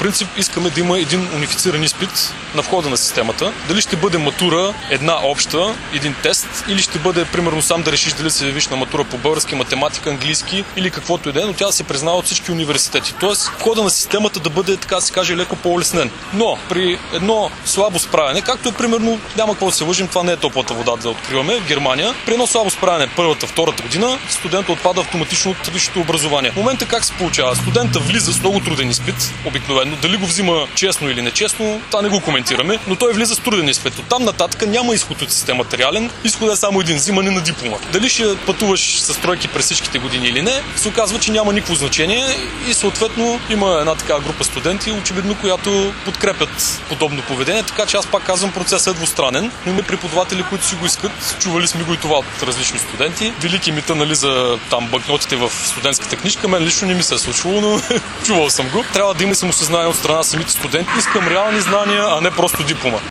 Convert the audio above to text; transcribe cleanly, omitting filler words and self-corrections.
принцип искаме да има един унифициран изпит на входа на системата. Дали ще бъде матура една обща, един тест, или ще бъде примерно сам да решиш дали се явиш на матура по български, математика, английски или каквото и да е, но тя да се признава от всички университети. Тоест входа на системата да бъде, така да се каже, леко по-улеснен. Но при едно слабо справяне, както е примерно, няма какво да се лъжим, това не е топлата вода да откриваме в Германия, при едно слабо справяне първата, втората година, студентът отпада автоматично от висшето образование. В момента как се получава? Студента влиза с много труден изпит, обикновено, дали го взима честно или нечестно, това не го коментираме, но той влиза с труден изпит. Оттам нататък няма изход от системата реален, изходът е само един, взимане на диплома. Дали ще пътуваш с тройки през всичките години или не, се оказва, че няма никакво значение и съответно има една такава група студенти, очевидно, която подкрепят подобно поведение, така че аз пак казвам, процесът е двустранен, но има преподаватели, които си го искат. Чували сме го и това от различни студенти. Велики мита, нали, за там банкнотите в студентската книжка, мен лично не ми се е случвало, но чувал съм го. Трябва да има самосъзнание от страна самите студенти. Искам реални знания, а не просто диплома.